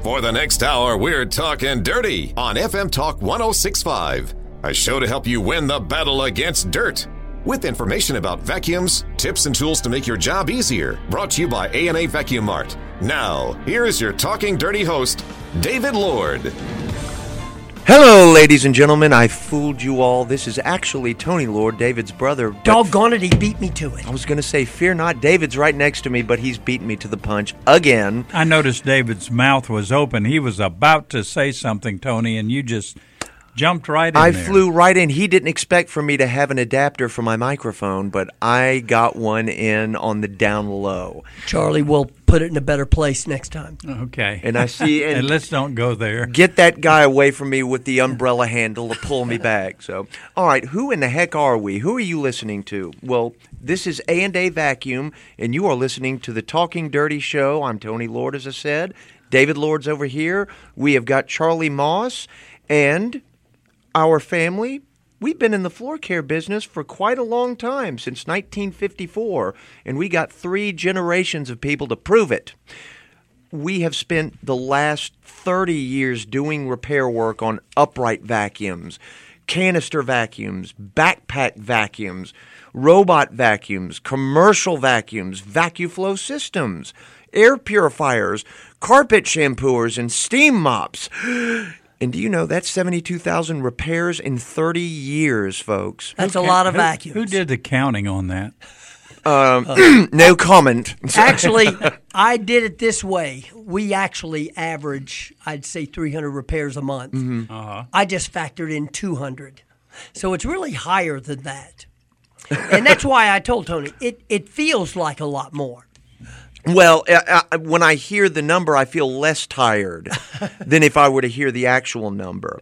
For the next hour, we're talking dirty on FM Talk 106.5, a show to help you win the battle against dirt. With information about vacuums, tips and tools to make your job easier. Brought to you by A&A Vacuum Mart. Now, here is your Talking Dirty host, David Lord. Hello, ladies and gentlemen. I fooled you all. This is actually Tony Lord, David's brother. Doggone it, he beat me to it. I was going to say, fear not, David's right next to me, but he's beaten me to the punch again. I noticed David's mouth was open. He was about to say something, Tony, and you just jumped right in I there. flew right in. He didn't expect for me to have an adapter for my microphone, but I got one in on the down low. Charlie will put it in a better place next time. Okay. And I see... And let's don't go there. Get that guy away from me with the umbrella handle to pull me back. So, all right, who in the heck are we? Who are you listening to? Well, this is A&A Vacuum, and you are listening to the Talking Dirty Show. I'm Tony Lord, as I said. David Lord's over here. We have got Charlie Moss, and our family. We've been in the floor care business for quite a long time, since 1954, and we got 3 generations of people to prove it. We have spent the last 30 years doing repair work on upright vacuums, canister vacuums, backpack vacuums, robot vacuums, commercial vacuums, VacuFlow systems, air purifiers, carpet shampooers, and steam mops. And do you know that's 72,000 repairs in 30 years, folks? That's a lot of vacuums. Who did the counting on that? No comment. Actually, I did it this way. We actually average, I'd say, 300 repairs a month. Mm-hmm. Uh-huh. I just factored in 200. So it's really higher than that. And that's why I told Tony, it feels like a lot more. Well, when I hear the number, I feel less tired than if I were to hear the actual number.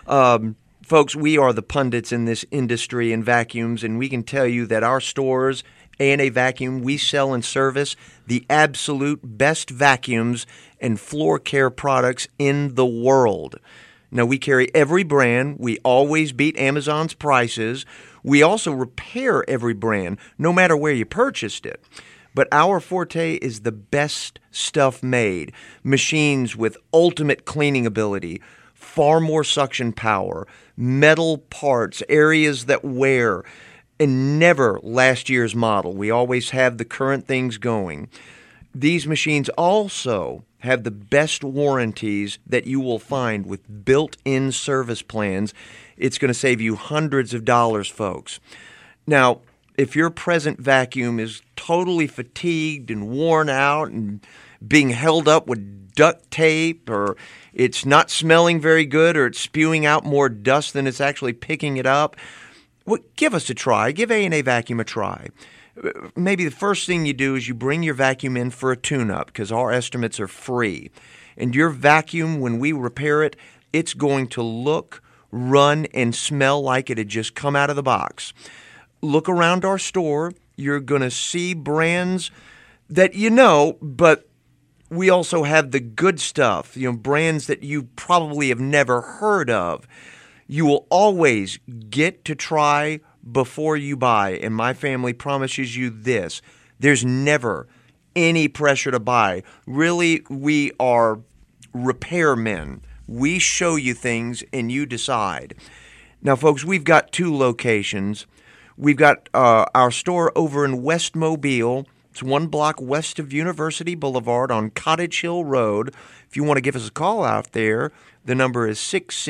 Folks, we are the pundits in this industry in vacuums, and we can tell you that our stores, A&A Vacuum, we sell and service the absolute best vacuums and floor care products in the world. Now, we carry every brand. We always beat Amazon's prices. We also repair every brand, no matter where you purchased it. But our forte is the best stuff made. Machines with ultimate cleaning ability, far more suction power, metal parts, areas that wear, and never last year's model. We always have the current things going. These machines also have the best warranties that you will find with built-in service plans. It's going to save you hundreds of dollars, folks. Now, if your present vacuum is totally fatigued and worn out and being held up with duct tape, or it's not smelling very good, or it's spewing out more dust than it's actually picking it up, well, give us a try. Give A&A Vacuum a try. Maybe the first thing you do is you bring your vacuum in for a tune-up, because our estimates are free. And your vacuum, when we repair it, it's going to look, run, and smell like it had just come out of the box. Look around our store. You're going to see brands that you know, but we also have the good stuff, brands that you probably have never heard of. You will always get to try before you buy, and my family promises you this. There's never any pressure to buy. Really, we are repairmen. We show you things, and you decide. Now, folks, we've got 2 locations. We've got our store over in West Mobile. It's 1 block west of University Boulevard on Cottage Hill Road. If you want to give us a call out there, the number is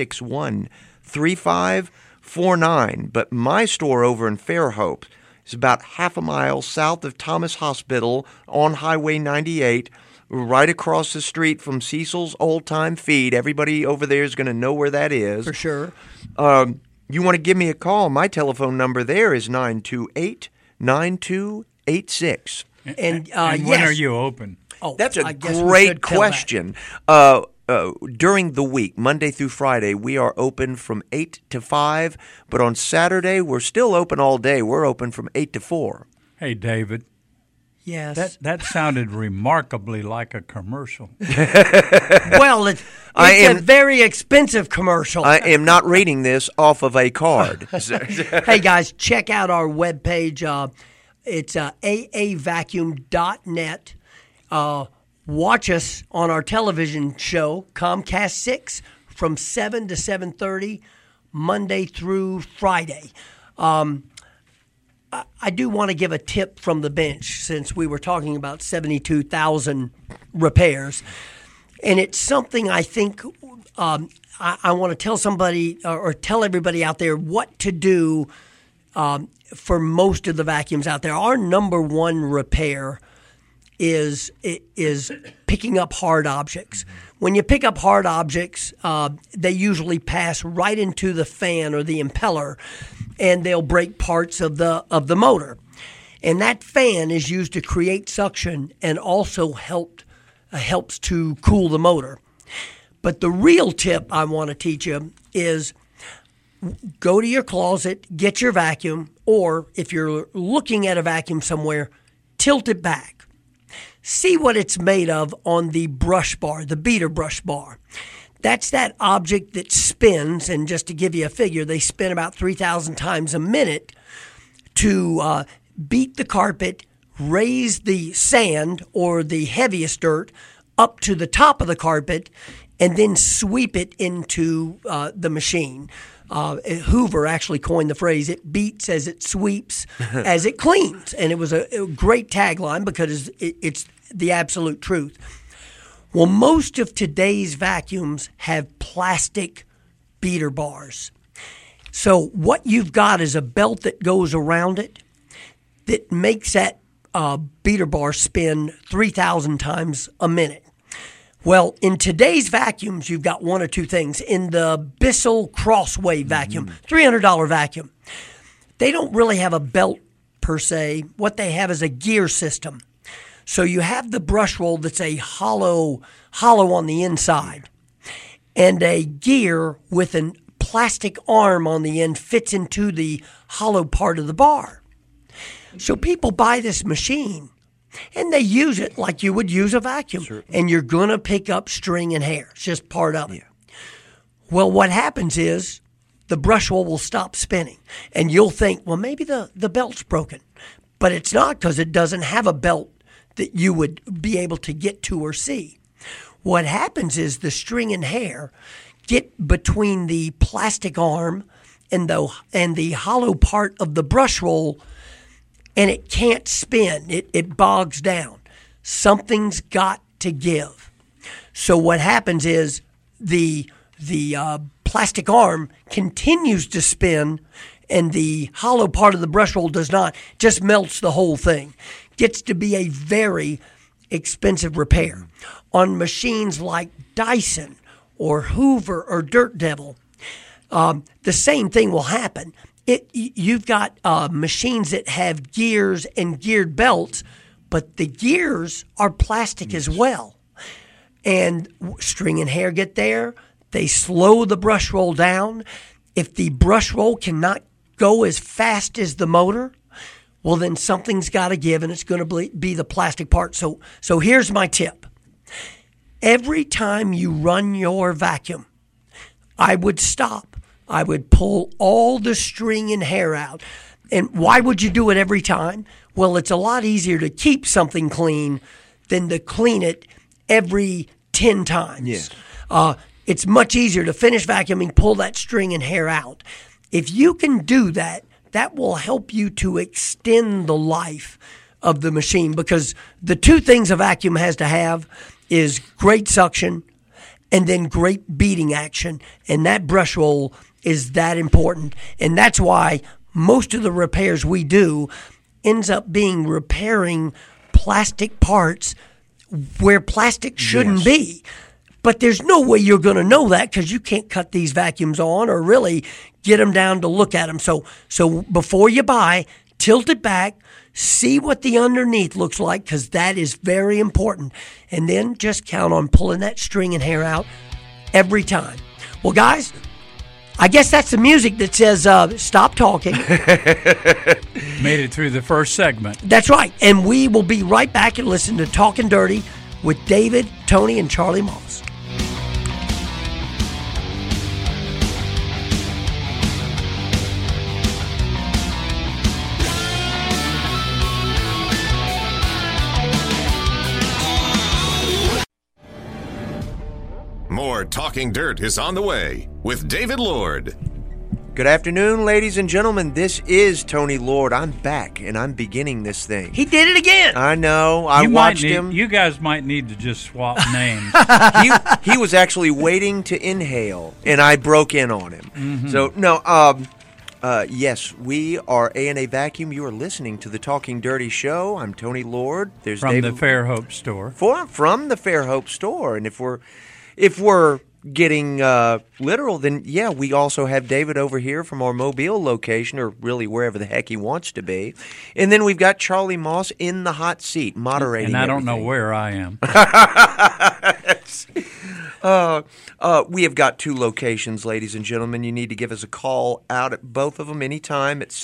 661-3549. But my store over in Fairhope is about half a mile south of Thomas Hospital on Highway 98, right across the street from Cecil's Old Time Feed. Everybody over there is going to know where that is. For sure. You want to give me a call, my telephone number there is 928-9286. And when yes. are you open? Oh, That's a I guess we great should tell question. During the week, Monday through Friday, we are open from 8 to 5, but on Saturday, we're still open all day. We're open from 8 to 4. Hey, David. Yes. That sounded remarkably like a commercial. Well, it's a very expensive commercial. I am not reading this off of a card. Hey, guys, check out our webpage. It's aavacuum.net. watch us on our television show, Comcast 6, from 7 to 7:30, Monday through Friday. I do want to give a tip from the bench since we were talking about 72,000 repairs. And it's something I think I want to tell somebody or tell everybody out there what to do for most of the vacuums out there. Our number one repair is picking up hard objects. When you pick up hard objects, they usually pass right into the fan or the impeller, and they'll break parts of the motor. And that fan is used to create suction and also helps to cool the motor. But the real tip I want to teach you is go to your closet, get your vacuum, or if you're looking at a vacuum somewhere, tilt it back. See what it's made of on the brush bar, the beater brush bar. That's that object that spins, and just to give you a figure, they spin about 3,000 times a minute to beat the carpet, raise the sand or the heaviest dirt up to the top of the carpet, and then sweep it into the machine. Hoover actually coined the phrase, it beats as it sweeps, as it cleans. And it was a great tagline because it's the absolute truth. Well, most of today's vacuums have plastic beater bars. So what you've got is a belt that goes around it that makes that beater bar spin 3,000 times a minute. Well, in today's vacuums, you've got one or two things. In the Bissell Crosswave vacuum, $300 vacuum, they don't really have a belt per se. What they have is a gear system. So you have the brush roll that's a hollow on the inside, and a gear with a plastic arm on the end fits into the hollow part of the bar. So people buy this machine, and they use it like you would use a vacuum. Sure. And you're going to pick up string and hair. It's just part of it. Yeah. Well, what happens is the brush roll will stop spinning. And you'll think, well, maybe the belt's broken. But it's not, because it doesn't have a belt that you would be able to get to or see. What happens is the string and hair get between the plastic arm and the hollow part of the brush roll, and it can't spin. It bogs down. Something's got to give. So what happens is the plastic arm continues to spin, and the hollow part of the brush roll does not. Just melts the whole thing. Gets to be a very expensive repair. On machines like Dyson or Hoover or Dirt Devil, the same thing will happen. You've got machines that have gears and geared belts, but the gears are plastic as well. And string and hair get there. They slow the brush roll down. If the brush roll cannot go as fast as the motor, well, then something's got to give, and it's going to be the plastic part. So here's my tip. Every time you run your vacuum, I would stop. I would pull all the string and hair out. And why would you do it every time? Well, it's a lot easier to keep something clean than to clean it every 10 times. Yeah. It's much easier to finish vacuuming, pull that string and hair out. If you can do that, that will help you to extend the life of the machine, because the two things a vacuum has to have is great suction and then great beating action. And that brush roll is that important. And that's why most of the repairs we do ends up being repairing plastic parts where plastic shouldn't be. But there's no way you're going to know that, because you can't cut these vacuums on or really get them down to look at them. So before you buy, tilt it back, see what the underneath looks like, because that is very important. And then just count on pulling that string and hair out every time. Well, guys, I guess that's the music that says stop talking. Made it through the first segment. That's right. And we will be right back and listen to Talking Dirty with David, Tony, and Charlie Moss. More Talking Dirt is on the way with David Lord. Good afternoon, ladies and gentlemen. This is Tony Lord. I'm back, and I'm beginning this thing. He did it again. I know. I watched him. You guys might need to just swap names. He was actually waiting to inhale, and I broke in on him. Mm-hmm. So, no, yes, we are A&A Vacuum. You are listening to the Talking Dirty Show. I'm Tony Lord. There's from David the Fairhope store. From the Fairhope store. And if we're getting literal, then yeah, we also have David over here from our Mobile location, or really wherever the heck he wants to be. And then we've got Charlie Moss in the hot seat, moderating. And I don't everything. know where I am. We have got two locations, ladies and gentlemen. You need to give us a call out at both of them anytime at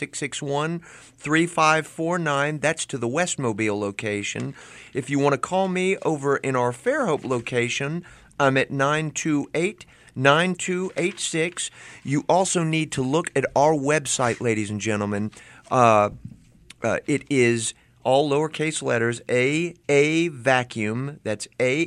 661-3549. That's to the West Mobile location. If you want to call me over in our Fairhope location, I'm at 928-9286. You also need to look at our website, ladies and gentlemen. It is all lowercase letters, AA Vacuum. That's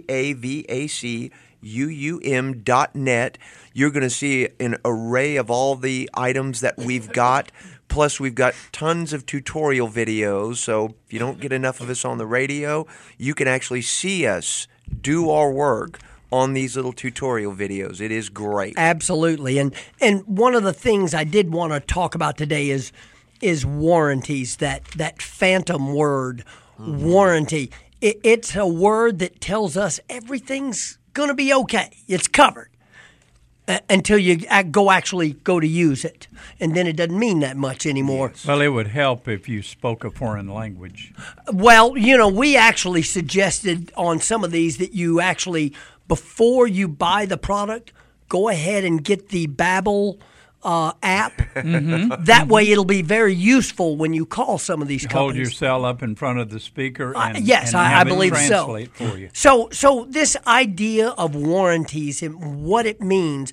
AAVACUUM.net. You're going to see an array of all the items that we've got. Plus, we've got tons of tutorial videos. So if you don't get enough of us on the radio, you can actually see us do our work on these little tutorial videos. It is great. Absolutely. And one of the things I did want to talk about today is warranties, that phantom word, warranty. It's a word that tells us everything's going to be okay. It's covered until you go to use it. And then it doesn't mean that much anymore. Yes. Well, it would help if you spoke a foreign language. Well, we actually suggested on some of these that you actually, before you buy the product, go ahead and get the Babbel app. Mm-hmm. That way it'll be very useful when you call some of these companies. Hold your cell up in front of the speaker and, yes, and I believe translate for you. So this idea of warranties and what it means,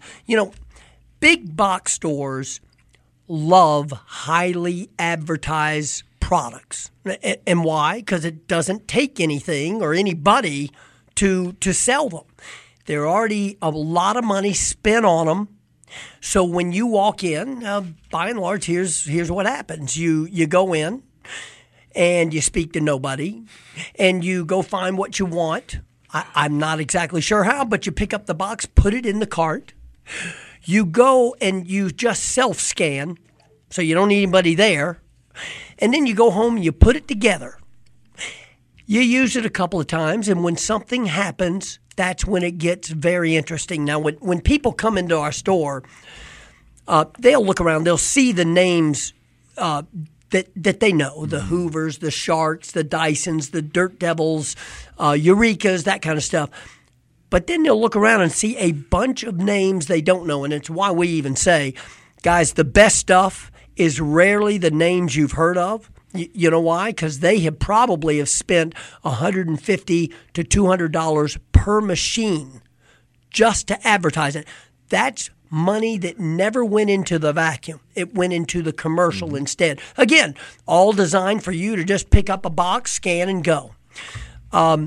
big box stores love highly advertised products. And why? Because it doesn't take anything or anybody to sell them. There are already a lot of money spent on them. So when you walk in, by and large, here's what happens. You go in and you speak to nobody and you go find what you want. I'm not exactly sure how, but you pick up the box, put it in the cart. You go and you just self-scan, so you don't need anybody there. And then you go home and you put it together. You use it a couple of times, and when something happens, that's when it gets very interesting. Now, when people come into our store, they'll look around. They'll see the names that they know, the Hoovers, the Sharks, the Dysons, the Dirt Devils, Eurekas, that kind of stuff. But then they'll look around and see a bunch of names they don't know, and it's why we even say, guys, the best stuff is rarely the names you've heard of. You know why? Because they have probably spent $150 to $200 per machine just to advertise it. That's money that never went into the vacuum. It went into the commercial instead. Again, all designed for you to just pick up a box, scan, and go. I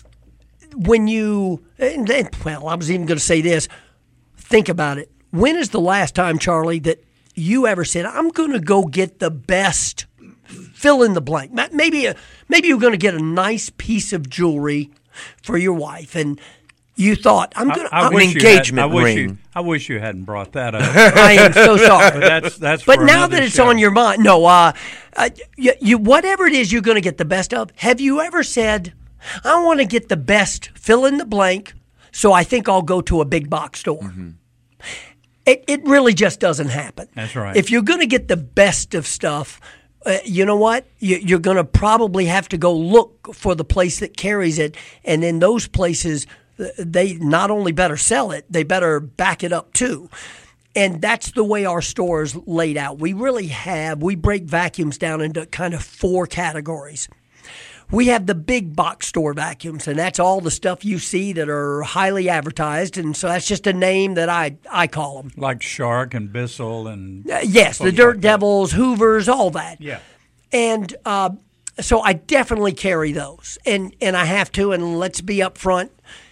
was even going to say this. Think about it. When is the last time, Charlie, that you ever said, I'm going to go get the best, fill in the blank? Maybe you're going to get a nice piece of jewelry for your wife, and you thought, I'm going to an engagement ring. I wish you hadn't brought that up. I am so sorry. That's but for now that it's show. on your mind, no, you whatever it is you're going to get the best of, have you ever said, I want to get the best, fill in the blank, so I think I'll go to a big box store? Mm-hmm. It really just doesn't happen. That's right. If you're going to get the best of stuff, you know what? You're going to probably have to go look for the place that carries it, and then those places, they not only better sell it, they better back it up too. And that's the way our store is laid out. We break vacuums down into kind of 4 categories. We have the big box store vacuums, and that's all the stuff you see that are highly advertised, and so that's just a name that I call them. Like Shark and Bissell and... yes, the Dirt Devils, Hoovers, all that. Yeah. And so I definitely carry those, and I have to, and let's be up front.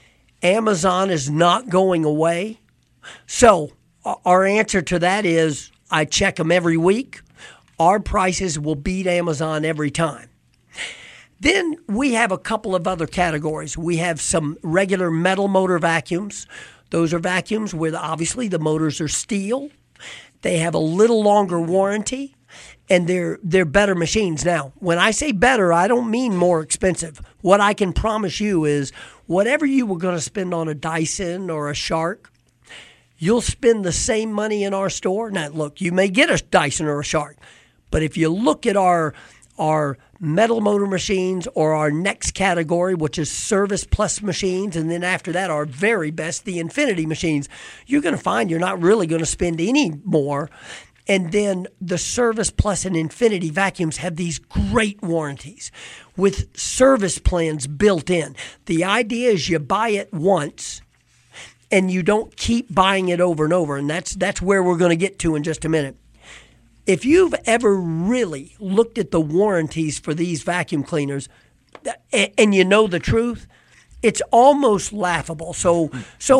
Amazon is not going away. So our answer to that is I check them every week. Our prices will beat Amazon every time. Then we have a couple of other categories. We have some regular metal motor vacuums. Those are vacuums where obviously the motors are steel. They have a little longer warranty, and they're better machines. Now, when I say better, I don't mean more expensive. What I can promise you is whatever you were going to spend on a Dyson or a Shark, you'll spend the same money in our store. Now, look, you may get a Dyson or a Shark, but if you look at our metal motor machines or our next category, which is Service Plus machines, and then after that, our very best, the Infinity machines, you're going to find you're not really going to spend any more. And then the Service Plus and Infinity vacuums have these great warranties with service plans built in. The idea is you buy it once and you don't keep buying it over and over, and that's where we're going to get to in just a minute. If you've ever really looked at the warranties for these vacuum cleaners and you know the truth, it's almost laughable. So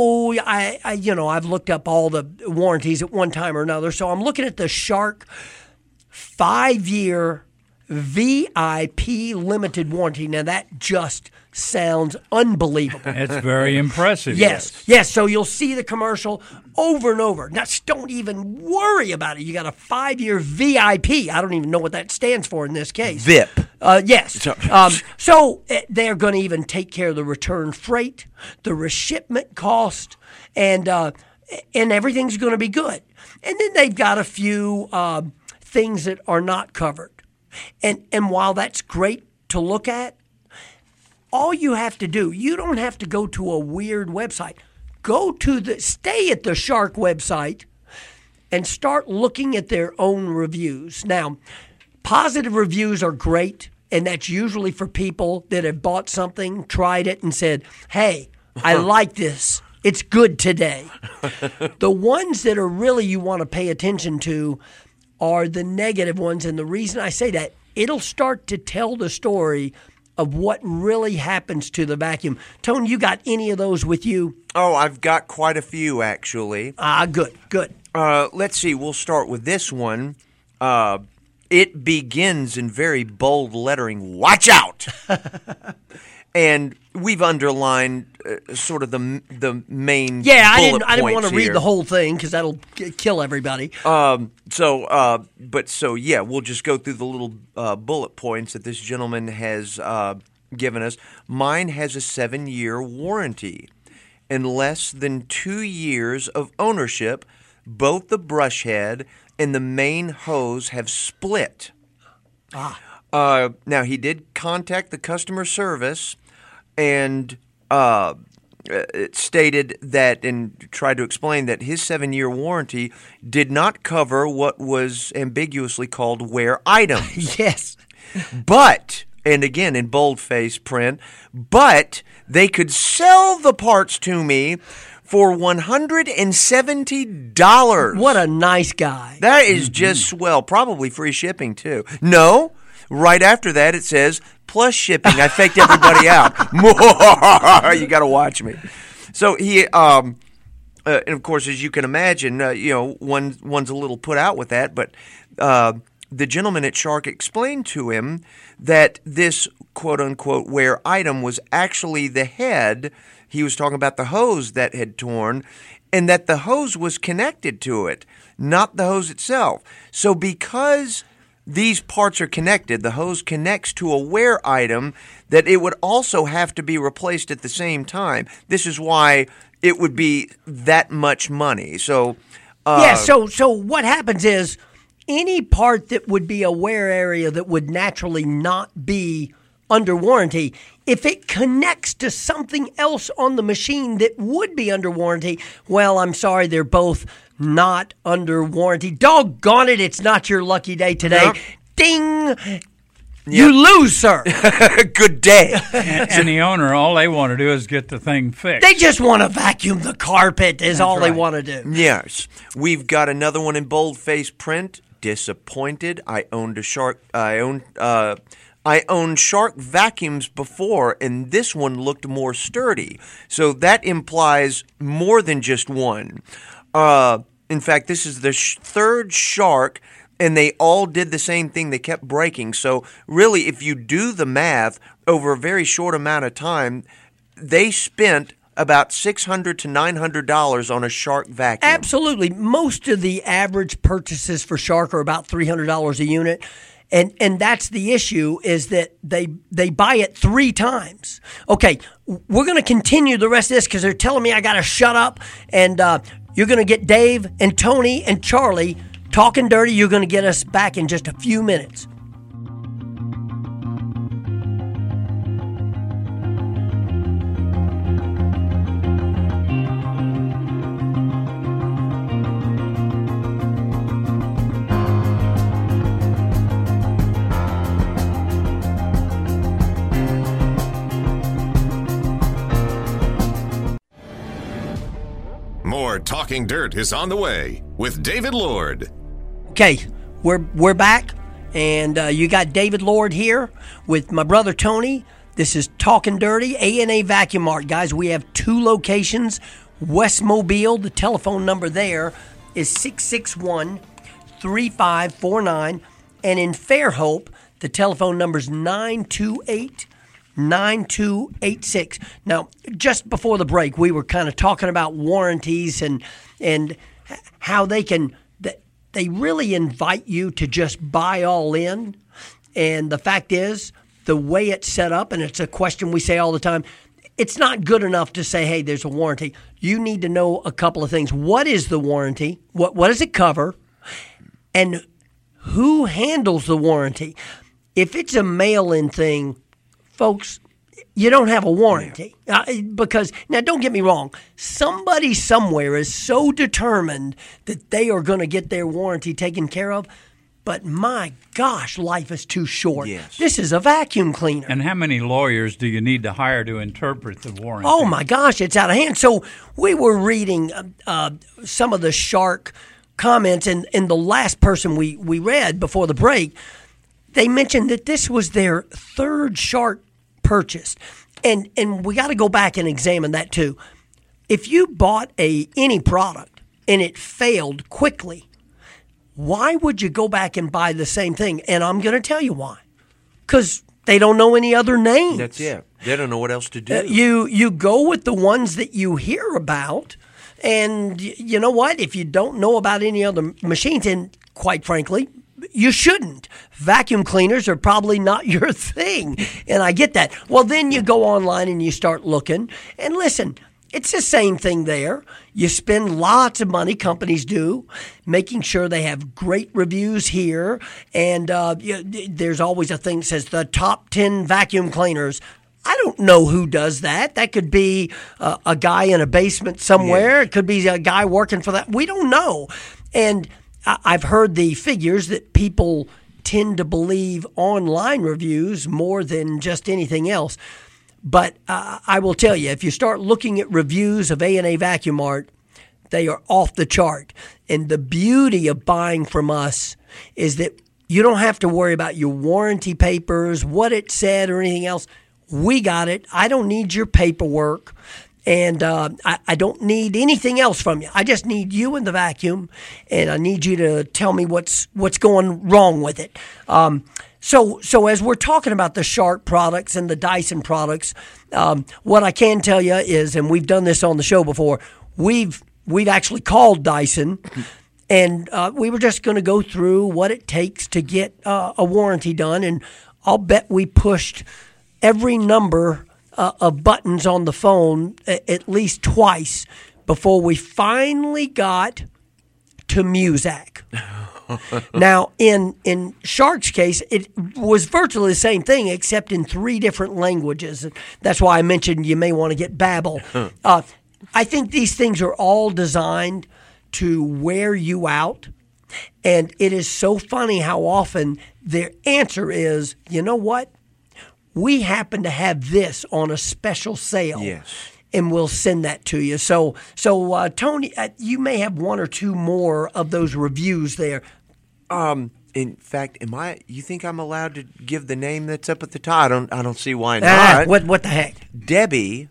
I've looked up all the warranties at one time or another. So I'm looking at the Shark 5-year VIP limited warranty. Now that just sounds unbelievable. It's very impressive. Yes. So you'll see the commercial over and over. Now, don't even worry about it. You got a 5-year VIP. I don't even know what that stands for in this case. VIP. Yes. So they're going to even take care of the return freight, the reshipment cost, and everything's going to be good. And then they've got a few things that are not covered. And while that's great to look at, all you have to do, you don't have to go to a weird website. Stay at the Shark website and start looking at their own reviews. Now, positive reviews are great, and that's usually for people that have bought something, tried it, and said, hey, I like this. It's good today. The ones that are really you want to pay attention to are the negative ones, and the reason I say that, it'll start to tell the story of what really happens to the vacuum. Tone, you got any of those with you? Oh, I've got quite a few, actually. Good. Let's see. We'll start with this one. It begins in very bold lettering, watch out! And we've underlined sort of the main bullet I didn't want to read here. the whole thing because that'll kill everybody. We'll just go through the little bullet points that this gentleman has given us. Mine has a 7-year warranty and less than 2 years of ownership. Both the brush head and the main hose have split. Now, he did contact the customer service and it stated that and tried to explain that his 7-year warranty did not cover what was ambiguously called wear items. Yes. But, and again in boldface print, but they could sell the parts to me for $170. What a nice guy. That is just swell. Probably free shipping, too. No. Right after that, it says, plus shipping. I faked everybody out. You got to watch me. So he, and of course, as you can imagine, one's a little put out with that. But the gentleman at Shark explained to him that this quote-unquote wear item was actually the head. He was talking about the hose that had torn, and that the hose was connected to it, not the hose itself. So because these parts are connected, the hose connects to a wear item, that it would also have to be replaced at the same time. This is why it would be that much money. So, so what happens is any part that would be a wear area that would naturally not be under warranty, if it connects to something else on the machine that would be under warranty, well, I'm sorry, they're both not under warranty. Doggone it, it's not your lucky day today. Yep. Ding! Yep. You lose, sir. Good day. And the owner, all they want to do is get the thing fixed. They just want to vacuum the carpet is all right. They want to do. Yes. We've got another one in boldface print. Disappointed. I owned a Shark. I owned I owned Shark vacuums before, and this one looked more sturdy. So that implies more than just one. In fact, this is the third Shark, and they all did the same thing. They kept breaking. So really, if you do the math over a very short amount of time, they spent about $600 to $900 on a Shark vacuum. Absolutely. Most of the average purchases for Shark are about $300 a unit. And that's the issue, is that they buy it 3 times. Okay, we're going to continue the rest of this because they're telling me I got to shut up. And you're going to get Dave and Tony and Charlie talking dirty. You're going to get us back in just a few minutes. More Talking Dirt is on the way with David Lord. Okay, we're back, and you got David Lord here with my brother Tony. This is Talking Dirty, A&A Vacuum Mart. Guys, we have 2 locations. West Mobile, the telephone number there is 661-3549. And in Fairhope, the telephone number is 928-9286. Now, just before the break, we were kind of talking about warranties and how they really invite you to just buy all in. And the fact is, the way it's set up, and it's a question we say all the time, it's not good enough to say, hey, there's a warranty. You need to know a couple of things. What is the warranty? What does it cover? And who handles the warranty? If it's a mail-in thing, folks, you don't have a warranty. Because, now don't get me wrong, somebody somewhere is so determined that they are going to get their warranty taken care of, but my gosh, life is too short. Yes. This is a vacuum cleaner. And how many lawyers do you need to hire to interpret the warranty? Oh my gosh, it's out of hand. So we were reading some of the Shark comments, and the last person we read before the break, they mentioned that this was their 3rd Shark purchased. And we got to go back and examine that too. If you bought any product and it failed quickly, why would you go back and buy the same thing? And I'm going to tell you why. Because they don't know any other names. That's it. They don't know what else to do. You go with the ones that you hear about. And you know what? If you don't know about any other machines, and quite frankly, you shouldn't. Vacuum cleaners are probably not your thing. And I get that. Well, then you go online and you start looking. And listen, it's the same thing there. You spend lots of money, companies do, making sure they have great reviews here. And there's always a thing that says the top 10 vacuum cleaners. I don't know who does that. That could be a guy in a basement somewhere. Yeah. It could be a guy working for that. We don't know. And I've heard the figures that people tend to believe online reviews more than just anything else. But I will tell you, if you start looking at reviews of A&A Vacuum Mart, they are off the chart. And the beauty of buying from us is that you don't have to worry about your warranty papers, what it said, or anything else. We got it. I don't need your paperwork. And I don't need anything else from you. I just need you and the vacuum, and I need you to tell me what's going wrong with it. So as we're talking about the Shark products and the Dyson products, what I can tell you is, and we've done this on the show before, we've actually called Dyson, and we were just going to go through what it takes to get a warranty done, and I'll bet we pushed every number of buttons on the phone at least twice before we finally got to Muzak. Now, in Shark's case, it was virtually the same thing except in 3 different languages. That's why I mentioned you may want to get Babbel. I think these things are all designed to wear you out. And it is so funny how often their answer is, you know what? We happen to have this on a special sale. Yes. And we'll send that to you. So Tony, you may have 1 or 2 more of those reviews there. In fact, you think I'm allowed to give the name that's up at the top? I don't see why not. What the heck? Debbie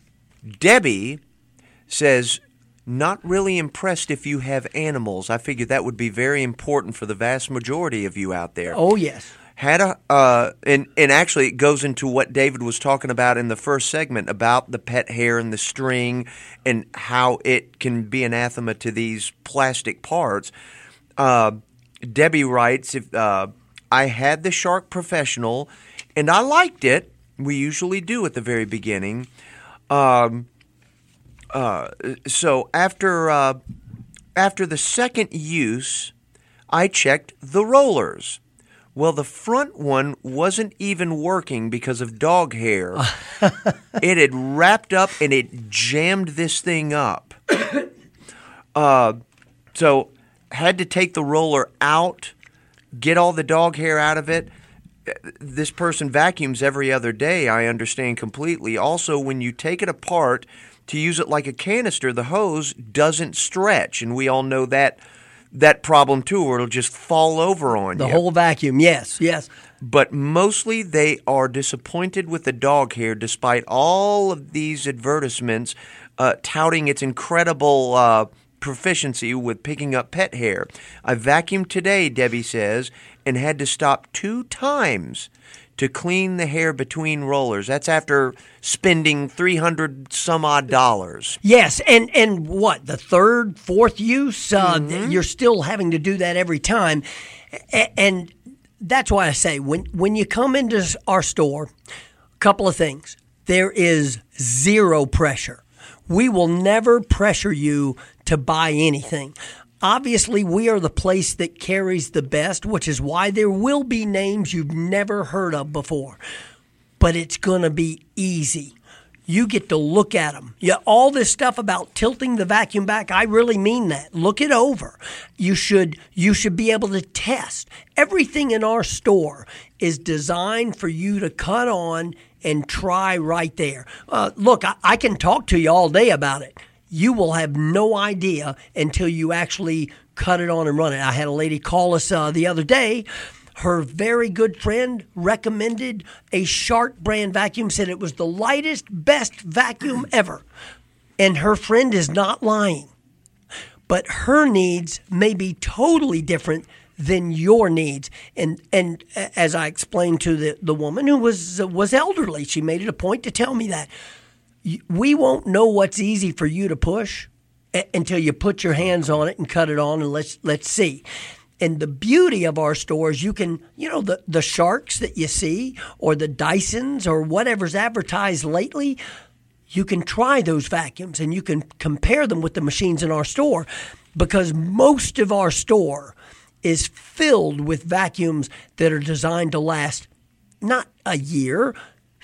says, not really impressed if you have animals. I figured that would be very important for the vast majority of you out there. Oh, yes. And actually it goes into what David was talking about in the first segment about the pet hair and the string and how it can be anathema to these plastic parts. Debbie writes, "If I had the Shark Professional and I liked it, we usually do at the very beginning. So after the second use, I checked the rollers. Well, the front one wasn't even working because of dog hair. It had wrapped up and it jammed this thing up. So had to take the roller out, get all the dog hair out of it. This person vacuums every other day, I understand completely. Also, when you take it apart to use it like a canister, the hose doesn't stretch, and we all know that problem too, where it'll just fall over on you. The whole vacuum, yes. But mostly they are disappointed with the dog hair despite all of these advertisements touting its incredible proficiency with picking up pet hair. I vacuumed today, Debbie says, and had to stop 2 times to clean the hair between rollers. That's after spending $300 some odd. Yes, and what, the third, fourth use, you're still having to do that every time. And that's why I say, when you come into our store, a couple of things. There is zero pressure. We will never pressure you to buy anything. Obviously, we are the place that carries the best, which is why there will be names you've never heard of before. But it's going to be easy. You get to look at them. Yeah, all this stuff about tilting the vacuum back, I really mean that. Look it over. You should be able to test. Everything in our store is designed for you to cut on and try right there. Look, I can talk to you all day about it. You will have no idea until you actually cut it on and run it. I had a lady call us the other day. Her very good friend recommended a Shark brand vacuum, said it was the lightest, best vacuum ever. And her friend is not lying. But her needs may be totally different than your needs. And as I explained to the woman who was elderly, she made it a point to tell me that. We won't know what's easy for you to push until you put your hands on it and cut it on, and let's see. And the beauty of our stores, you can, the Sharks that you see or the Dysons or whatever's advertised lately, you can try those vacuums and you can compare them with the machines in our store, because most of our store is filled with vacuums that are designed to last not a year,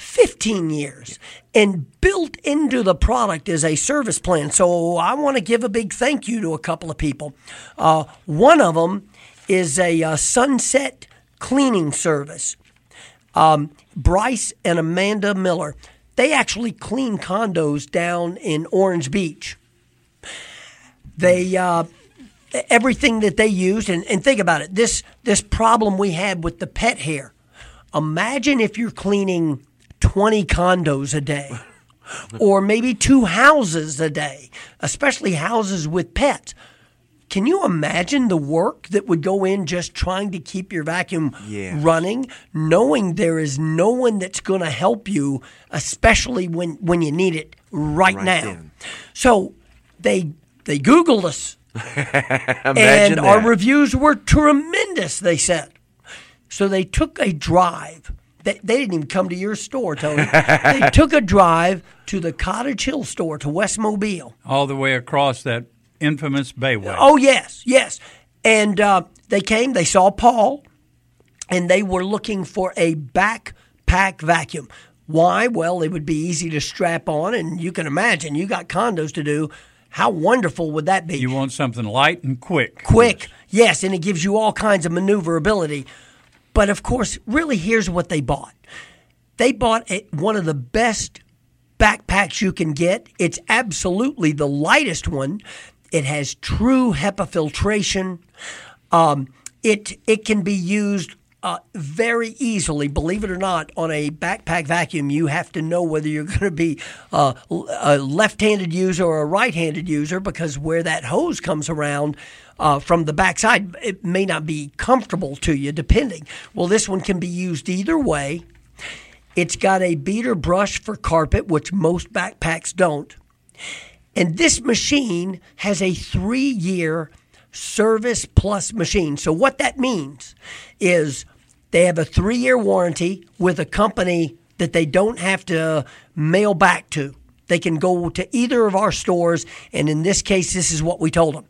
15 years. And built into the product is a service plan. So I want to give a big thank you to a couple of people. One of them is a Sunset Cleaning Service. Bryce and Amanda Miller. They actually clean condos down in Orange Beach. They everything that they used, and think about it, this problem we had with the pet hair. Imagine if you're cleaning 20 condos a day, or maybe 2 houses a day, especially houses with pets. Can you imagine the work that would go in just trying to keep your vacuum running, knowing there is no one that's going to help you, especially when you need it right now? Then. So they Googled us, and our reviews were tremendous, they said. So they took a drive. They didn't even come to your store, Tony. They took a drive to the Cottage Hill store, to West Mobile. All the way across that infamous Bayway. Oh, yes. And they came, they saw Paul, and they were looking for a backpack vacuum. Why? Well, it would be easy to strap on, and you can imagine, you got condos to do. How wonderful would that be? You want something light and quick. Quick, yes, and it gives you all kinds of maneuverability. But, of course, really, here's what they bought. They bought one of the best backpacks you can get. It's absolutely the lightest one. It has true HEPA filtration. It can be used very easily, believe it or not. On a backpack vacuum, you have to know whether you're going to be a left-handed user or a right-handed user, because where that hose comes around from the backside, it may not be comfortable to you, depending. Well, this one can be used either way. It's got a beater brush for carpet, which most backpacks don't. And this machine has a 3-year Service Plus machine. So what that means is they have a 3-year warranty with a company that they don't have to mail back to. They can go to either of our stores, and in this case, this is what we told them.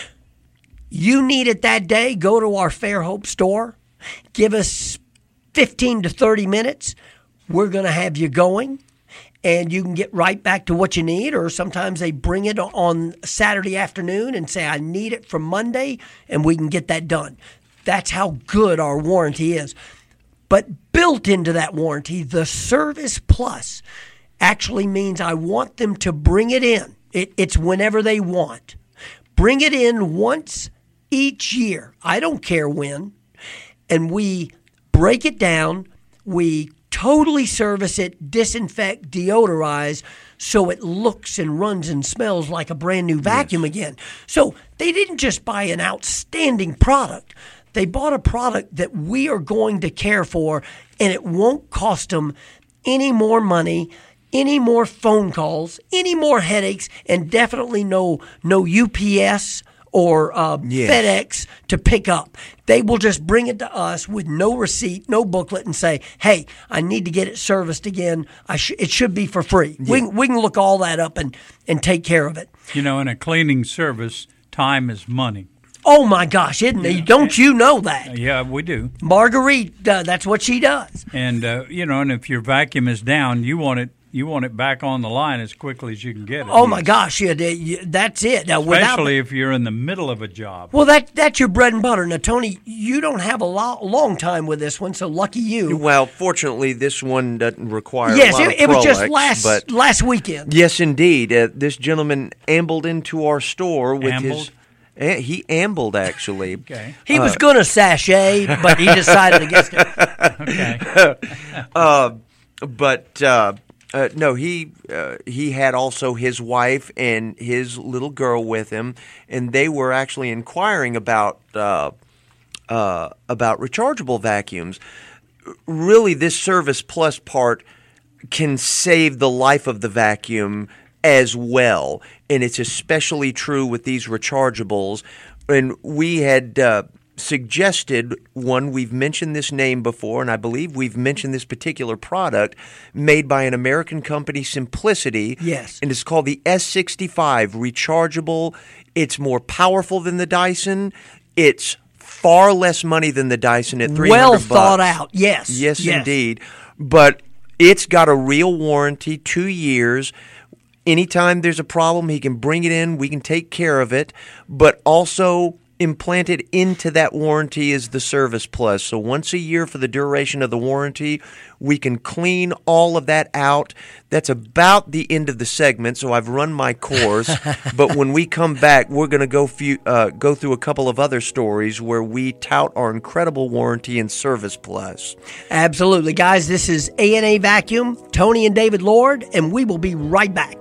You need it that day, go to our Fairhope store, give us 15 to 30 minutes. We're going to have you going, and you can get right back to what you need, or sometimes they bring it on Saturday afternoon and say, I need it for Monday, and we can get that done. That's how good our warranty is. But built into that warranty, the Service Plus actually means I want them to bring it in. It's whenever they want. Bring it in once each year. I don't care when. And we break it down. We totally service it, disinfect, deodorize, so it looks and runs and smells like a brand new vacuum again. So they didn't just buy an outstanding product. They bought a product that we are going to care for, and it won't cost them any more money, any more phone calls, any more headaches, and definitely no UPS or FedEx to pick up. They will just bring it to us with no receipt, no booklet, and say, hey, I need to get it serviced again. It should be for free. Yeah. We can look all that up and take care of it. You know, in a cleaning service, time is money. Oh, my gosh, isn't it? Don't you know that? Yeah, we do. Marguerite, that's what she does. And, and if your vacuum is down, you want it back on the line as quickly as you can get it. Oh, my gosh, that's it. Now, especially if you're in the middle of a job. Well, that's your bread and butter. Now, Tony, you don't have a long time with this one, so lucky you. Well, fortunately, this one doesn't require yes, a lot of it was just Prolix, last weekend. Yes, indeed. This gentleman ambled into our store with his... He ambled, actually. Okay. He was going to sashay, but he decided against it. Okay. No, he had also his wife and his little girl with him, and they were actually inquiring about rechargeable vacuums. Really, this Service Plus part can save the life of the vacuum as well, and it's especially true with these rechargeables. And we had suggested one. We've mentioned this name before, and I believe we've mentioned this particular product made by an American company, Simplicity. Yes. And it's called the S65 rechargeable. It's more powerful than the Dyson. It's far less money than the Dyson at $300. Well thought out. Yes. Yes, indeed. But it's got a real warranty, 2 years. Anytime there's a problem, he can bring it in. We can take care of it. But also implanted into that warranty is the Service Plus. So once a year for the duration of the warranty, we can clean all of that out. That's about the end of the segment, so I've run my course. But when we come back, we're going to go through a couple of other stories where we tout our incredible warranty and Service Plus. Absolutely. Guys, this is A&A Vacuum, Tony and David Lord, and we will be right back.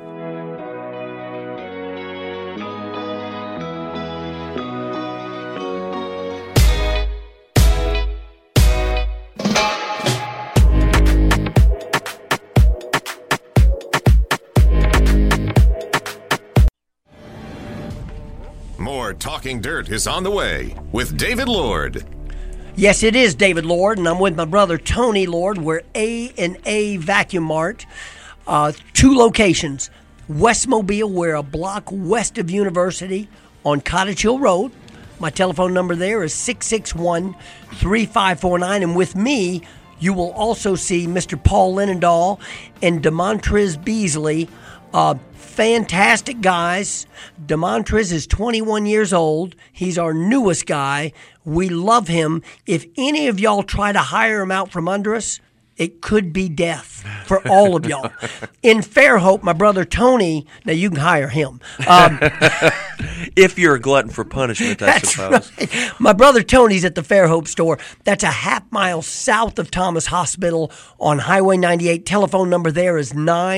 More Talking Dirt is on the way with David Lord. Yes, it is David Lord, and I'm with my brother Tony Lord. We're A&A Vacuum Mart. 2 locations. Westmobile, we're a block west of University on Cottage Hill Road. My telephone number there is 661-3549. And with me, you will also see Mr. Paul Linendahl and Demontriz Beasley. Fantastic guys. Demontriz is 21 years old. He's our newest guy. We love him. If any of y'all try to hire him out from under us, it could be death for all of y'all. In Fairhope, my brother Tony, now you can hire him. If you're a glutton for punishment, I suppose. Right. My brother Tony's at the Fairhope store. That's a half-mile south of Thomas Hospital on Highway 98. Telephone number there is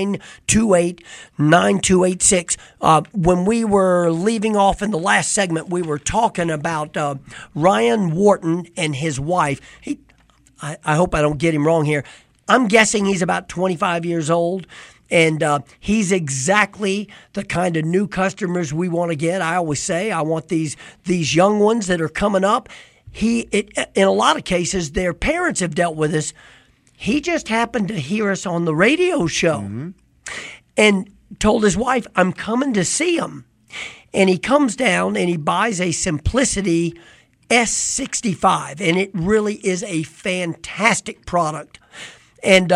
928-9286. When we were leaving off in the last segment, we were talking about Ryan Wharton and his wife. I hope I don't get him wrong here. I'm guessing he's about 25 years old. And he's exactly the kind of new customers we want to get. I always say I want these young ones that are coming up. In a lot of cases, their parents have dealt with this. He just happened to hear us on the radio show and told his wife, I'm coming to see him. And he comes down and he buys a Simplicity S65. And it really is a fantastic product. And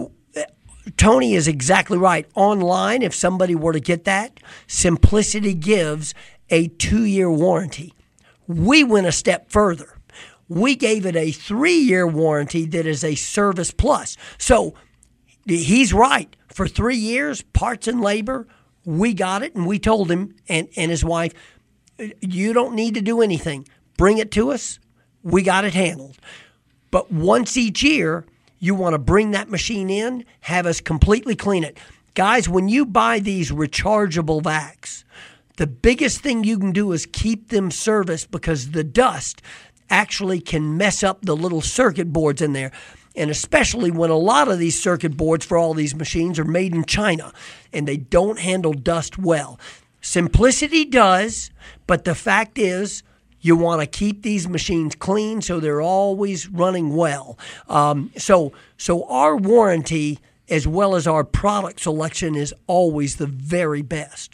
Tony is exactly right. Online, if somebody were to get that, Simplicity gives a 2-year warranty. We went a step further. We gave it a 3-year warranty that is a Service Plus. So he's right. For 3 years, parts and labor, we got it, and we told him and his wife, you don't need to do anything. Bring it to us. We got it handled. But once each year, you want to bring that machine in, have us completely clean it. Guys, when you buy these rechargeable vacs, the biggest thing you can do is keep them serviced because the dust actually can mess up the little circuit boards in there. And especially when a lot of these circuit boards for all these machines are made in China and they don't handle dust well. Simplicity does, but the fact is, you want to keep these machines clean so they're always running well. So our warranty as well as our product selection is always the very best.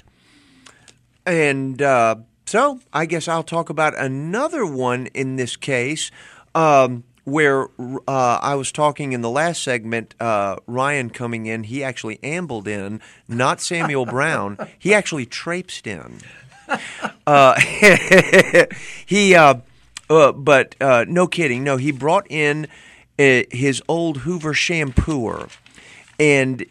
And so I guess I'll talk about another one in this case where I was talking in the last segment, Ryan coming in, he actually ambled in, not Samuel Brown. He actually traipsed in. But no kidding. No, he brought in his old Hoover shampooer, and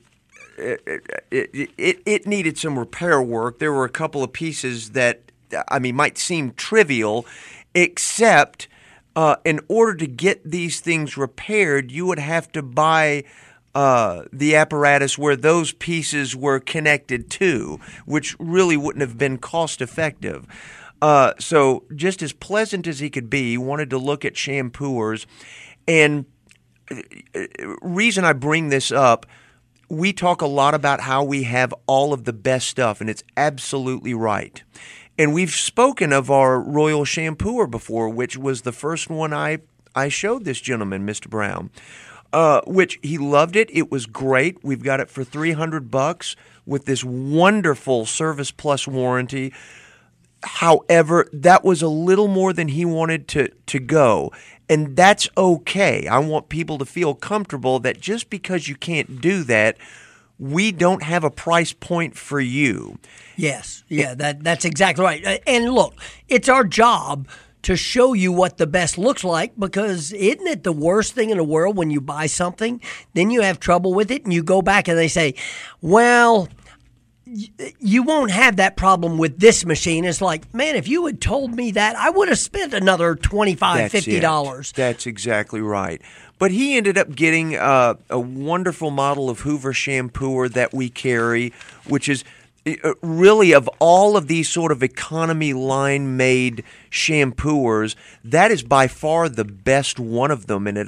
it needed some repair work. There were a couple of pieces that, might seem trivial, except in order to get these things repaired, you would have to buy the apparatus where those pieces were connected to, which really wouldn't have been cost effective. So just as pleasant as he could be, he wanted to look at shampooers. And reason I bring this up, we talk a lot about how we have all of the best stuff, and it's absolutely right. And we've spoken of our Royal shampooer before, which was the first one I showed this gentleman, Mr. Brown. Which he loved it. It was great. We've got it for $300 with this wonderful Service Plus warranty. However, that was a little more than he wanted to go. And that's okay. I want people to feel comfortable that just because you can't do that, we don't have a price point for you. Yes. Yeah, that's exactly right. And look, it's our job to show you what the best looks like, because isn't it the worst thing in the world when you buy something, then you have trouble with it, and you go back and they say, well, you won't have that problem with this machine. It's like, man, if you had told me that, I would have spent another $25, $50. That's exactly right. But he ended up getting a wonderful model of Hoover shampooer that we carry, which is really, of all of these sort of economy line made shampooers, that is by far the best one of them. And at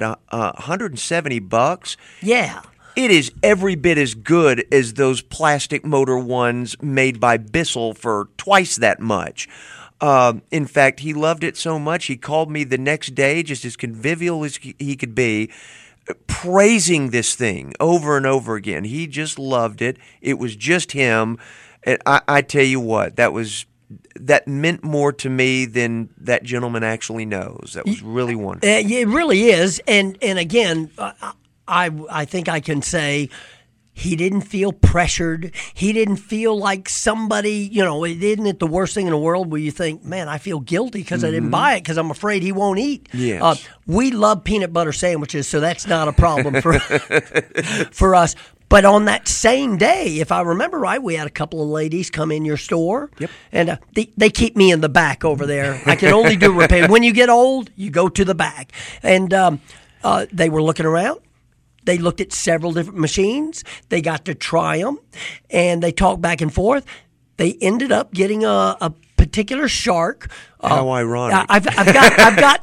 $170, yeah, it is every bit as good as those plastic motor ones made by Bissell for twice that much. In fact, he loved it so much, he called me the next day, just as convivial as he could be, praising this thing over and over again. He just loved it. It was just him. And I tell you what, that meant more to me than that gentleman actually knows. That was really wonderful. It really is. And again, I think I can say He didn't feel pressured. He didn't feel like somebody, isn't it the worst thing in the world where you think, man, I feel guilty because I didn't buy it because I'm afraid he won't eat. Yes. We love peanut butter sandwiches, so that's not a problem for us. But on that same day, if I remember right, we had a couple of ladies come in your store. Yep. And they keep me in the back over there. I can only do repair. When you get old, you go to the back. And they were looking around. They looked at several different machines. They got to try them, and they talked back and forth. They ended up getting a particular Shark. How ironic! I got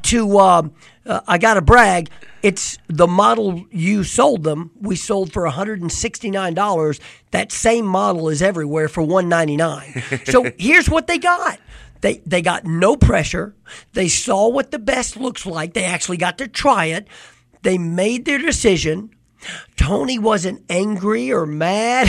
to brag. It's the model you sold them. We sold for $169. That same model is everywhere for $199. So here's what they got. They got no pressure. They saw what the best looks like. They actually got to try it. They made their decision. Tony wasn't angry or mad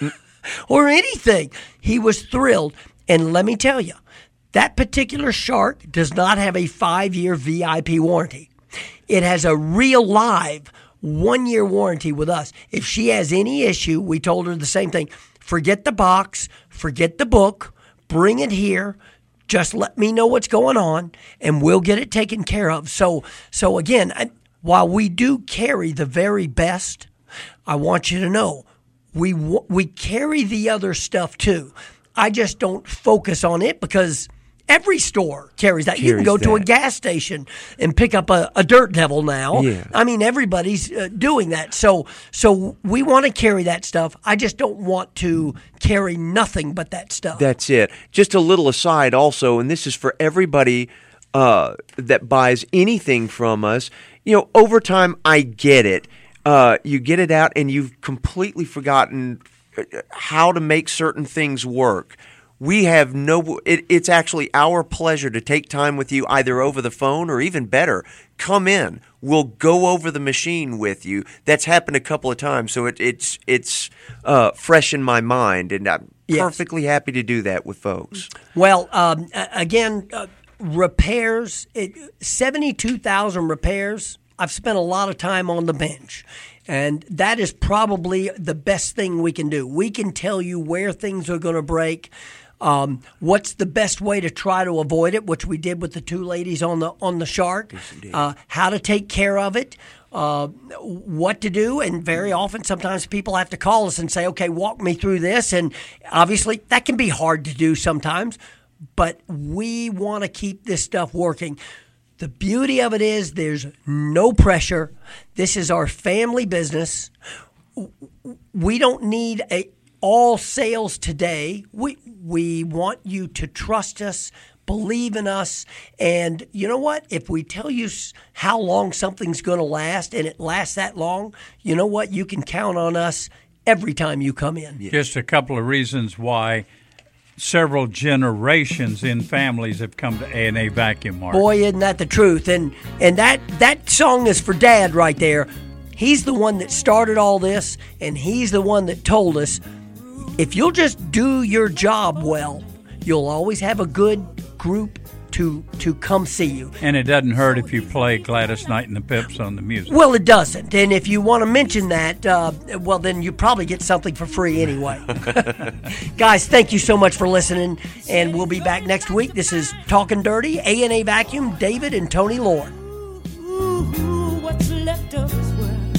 or anything. He was thrilled. And let me tell you, that particular Shark does not have a 5-year VIP warranty. It has a real live 1-year warranty with us. If she has any issue, we told her the same thing. Forget the box, forget the book, bring it here. Just let me know what's going on, and we'll get it taken care of. So again, while we do carry the very best, I want you to know we carry the other stuff too. I just don't focus on it because every store carries that. You can go to a gas station and pick up a Dirt Devil now. Yeah. I mean, everybody's doing that. So we want to carry that stuff. I just don't want to carry nothing but that stuff. That's it. Just a little aside also, and this is for everybody that buys anything from us. Over time, I get it. You get it out and you've completely forgotten how to make certain things work. We have it's actually our pleasure to take time with you either over the phone or even better, come in. We'll go over the machine with you. That's happened a couple of times, so it's fresh in my mind, and I'm perfectly happy to do that with folks. Well, again, repairs, 72,000 repairs. I've spent a lot of time on the bench, and that is probably the best thing we can do. We can tell you where things are going to break, what's the best way to try to avoid it, which we did with the two ladies on the Shark, how to take care of it, what to do, and very often sometimes people have to call us and say, okay, walk me through this, and obviously that can be hard to do sometimes, but we want to keep this stuff working. The beauty of it is there's no pressure. This is our family business. We don't need all sales today. We want you to trust us, believe in us, and you know what? If we tell you how long something's going to last and it lasts that long, you know what? You can count on us every time you come in. Yeah. Just a couple of reasons why several generations in families have come to A&A Vacuum Mart. Boy, isn't that the truth? And that song is for Dad right there. He's the one that started all this, and he's the one that told us, if you'll just do your job well, you'll always have a good group to come see you. And it doesn't hurt if you play Gladys Knight and the Pips on the music. Well, it doesn't. And if you want to mention that, well, then you probably get something for free anyway. Guys, thank you so much for listening, and we'll be back next week. This is Talking Dirty, A&A Vacuum, David and Tony Lord. Ooh, what's left of this world?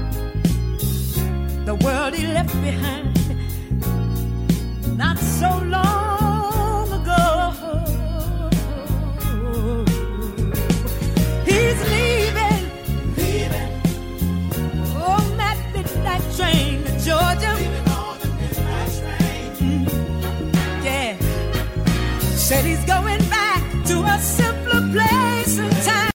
The world he left behind not so long